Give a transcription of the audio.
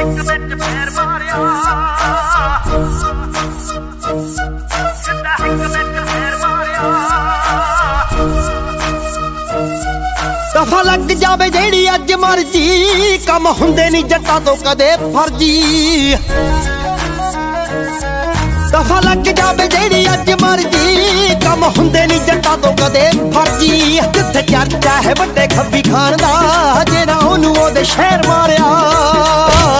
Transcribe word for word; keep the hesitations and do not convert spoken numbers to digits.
ਦਫਾ ਲੱਗ ਜਾਵੇ ਜਿਹੜੀ ਅੱਜ ਮਰਜੀ, ਕੰਮ ਹੁੰਦੇ ਨਹੀਂ ਜੱਟਾਂ ਤੋਂ ਕਦੇ ਫਰਜੀ। ਦਫਾ ਲੱਗ ਜਾਵੇ ਜਿਹੜੀ ਅੱਜ ਮਰਜੀ, ਕੰਮ ਹੁੰਦੇ ਨਹੀਂ ਜੱਟਾਂ ਤੋਂ ਕਦੇ ਫਰਜੀ। ਜਿੱਥੇ ਚਰਚਾ ਹੈ ਵੱਡੇ ਖੱਬੀ ਖਾਨ ਦਾ, ਜਿਹੜਾ ਉਹਨੂੰ ਉਹਦੇ ਸ਼ਹਿਰ ਮਾਰਿਆ।